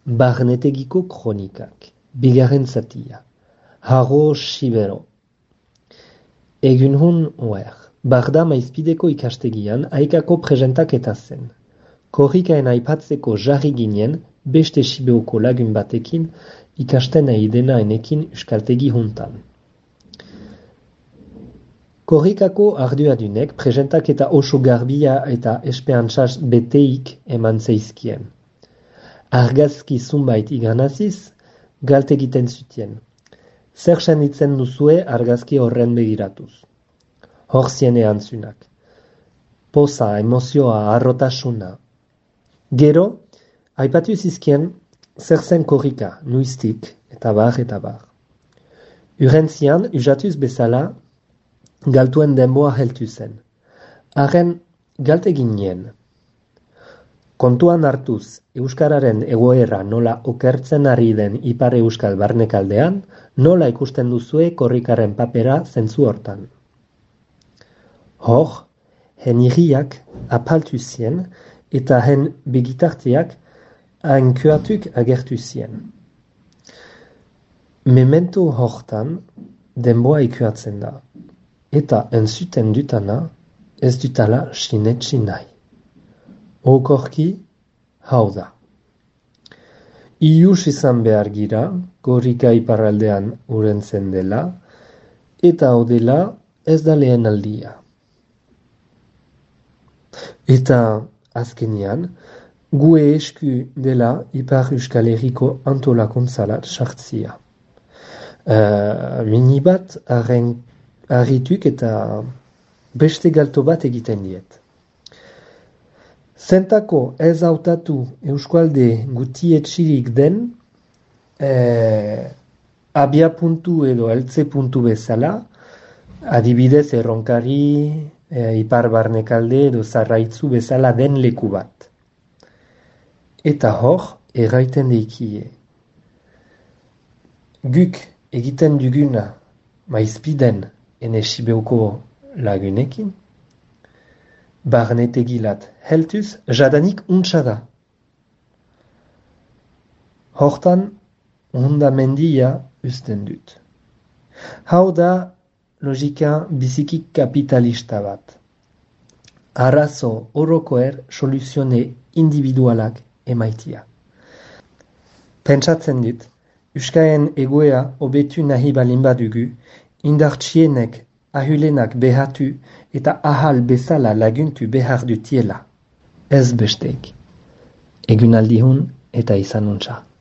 Barnetegiko kronikak, bigarren zatia. Harro Sibero. Egun hun oer, Barda Maizpideko ikastegian aikako presentaketa zen. Korrikaen aipatzeko jarri ginen beste Sibeoko lagun batekin ikasten nahi dena enekin euskaltegi huntan. Korrikako arduadunek presentaketa oso garbia eta esperantzaz beteik eman zeizkien. Argazki zunbait iganaziz, galt egiten zutien. Zer senditzen duzue argazki horren begiratuz. Hor zien erantzunak. Poza, emozioa, harrotasuna. Gero, aipatu zizkien zer zen korrika, nuiztik, eta bar, eta bar. Urentzian, usatuz bezala, galtuen denboa heltu zen. Haren, galt egin nien. Kontuan hartuz, euskararen egoera nola okertzen ari den ipar euskal barnekaldean, nola ikusten duzue korrikaren papera zentzu hortan. Hor, hen irriak apaltu zien eta hen begitarteak hainkuatuk agertu zien. Memento hortan denboa ikuatzen da, eta entzuten dutana ez dutala sinetsi nahi. Okorki, hau da. Ius izan behar gira, korrika iparraldean urentzen dela, eta hau dela ez da lehen aldia. Eta azkenean, gue esku dela ipar euskal herriko antolakuntzalat sartzia. Mini bat harrituk eta beste galto bat egiten diet. Zentako ez hautatu euskalde gutietxirik den abia puntu edo heltze puntu bezala, adibidez erronkari, ipar barnekalde edo zarraitzu bezala den leku bat. Eta hor, erraiten deikie. Guk egiten duguna maizpiden ene Sibeoko lagunekin, barnetegilat heltuz jadanik untsa da. Hortan, hondamendia usten dut. Hau da logika biziki kapitalista bat. Arazo orokoer soluzione individualak emaitia. Pentsatzen dut, euskaen egoea hobetu nahi balin badugu, indartsienek ahulenak behatu eta ahal bezala laguntu behar dutiela. Ez besteik. Egunaldi hun eta izan untsa.